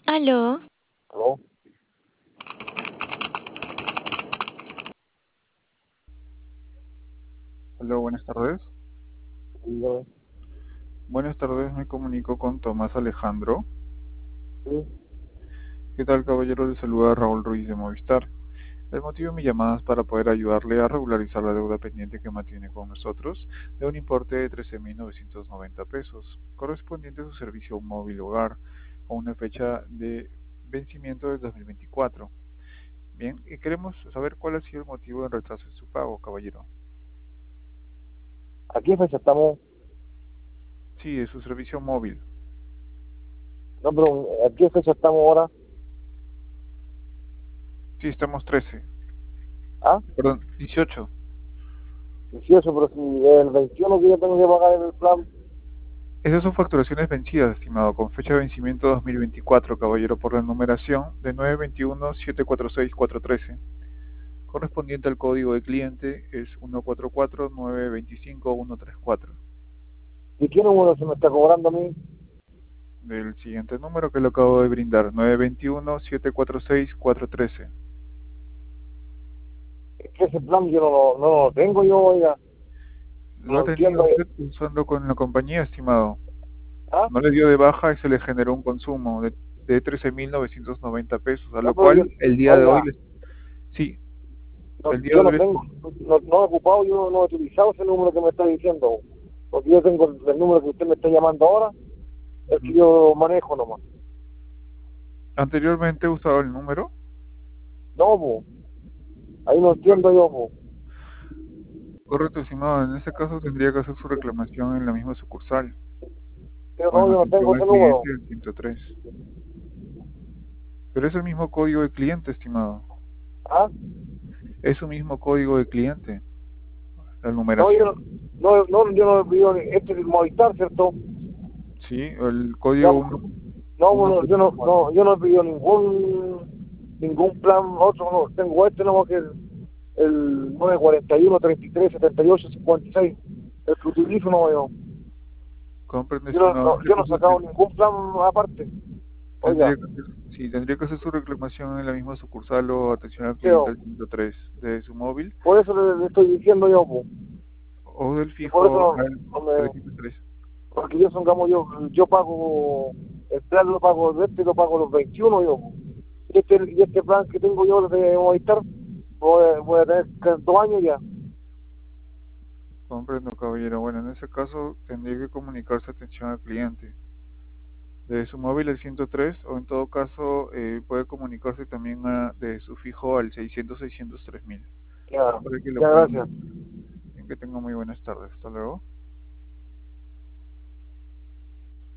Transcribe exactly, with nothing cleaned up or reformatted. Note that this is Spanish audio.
Aló, ¿Aló? Hola, buenas tardes. Dígame. Buenas tardes, me comunico con Tomás Alejandro. Sí. ¿Qué tal, caballero? Le saluda Raúl Ruiz de Movistar. El motivo de mi llamada es para poder ayudarle a regularizar la deuda pendiente que mantiene con nosotros de un importe de trece mil novecientos noventa pesos, correspondiente a su servicio móvil hogar, con una fecha de vencimiento del dos mil veinticuatro. Bien, y queremos saber cuál ha sido el motivo del retraso en su pago, caballero. ¿A qué fecha estamos? Sí, de su servicio móvil. No, pero ¿a qué fecha estamos ahora? Sí, estamos trece. ¿Ah? Perdón, dieciocho. dieciocho, pero si el veintiuno que yo tengo que pagar en el plan. Esas son facturaciones vencidas, estimado, con fecha de vencimiento dos mil veinticuatro, caballero, por la numeración de nueve veintiuno siete cuatro seis cuatro trece, correspondiente al código de cliente es uno cuatro cuatro nueve dos cinco uno tres cuatro. ¿Y qué número se me está cobrando a mí? Del siguiente número que le acabo de brindar, nueve veintiuno siete cuatro seis cuatro trece. Es que ese plan yo no lo, no lo tengo yo, oiga. Lo No ha tenido entiendo. usted usando con la compañía, estimado. ¿Ah? No le dio de baja y se le generó un consumo de, de trece mil novecientos noventa pesos, a No, lo pero yo, cual el día de hoy, oiga, les- sí, no, el día yo de no hoy les tengo, no, no he ocupado, yo no he utilizado ese número que me está diciendo. Porque yo tengo el, el número que usted me está llamando ahora, el que Ujú. yo manejo nomás. Anteriormente usaba el número. No, pues, ahí no entiendo yo, pues. Correcto, estimado. En ese caso tendría que hacer su reclamación en la misma sucursal Pero o en no, yo no atención tengo al ese número. cliente del ciento tres. Pero es el mismo código de cliente, estimado. ¿Ah? Es su mismo código de cliente, la No, yo no, numeración. no, no, yo no pido, este es el Movistar, ¿cierto? Sí, el Ya, código pues, uno, no, uno bueno, yo cuatro no, cuatro. no, yo no he pedido ningún, ningún plan, otro, no, tengo este, no, que es el nueve cuarenta y uno, treinta y tres, setenta y ocho, cincuenta y seis, el que utilizo, no, yo, Comprende, yo no, estimado. En no, ese yo no he caso te- sacado ningún plan aparte, oiga, tendría que hacer, sí, tendría que hacer su reclamación en la misma sucursal o atención al cliente pero, al ciento tres de su móvil por eso le, le estoy diciendo yo, pues, o del y por eso fijo no, al no me, trescientos tres. porque yo, supongamos, yo, yo pago, el plan lo pago, de este lo pago los veintiuno, yo, pues. Y este, y este plan que tengo yo de Movistar, voy, a- voy a tener que dos años ya. Comprendo, caballero. Bueno, en ese caso tendría que comunicarse atención al cliente de su móvil al ciento tres o en todo caso eh, puede comunicarse también a- de su fijo al seiscientos seiscientos tres mil Ya, para que lo ya, puedan gracias. atender. Bien, que tenga muy buenas tardes. Hasta luego.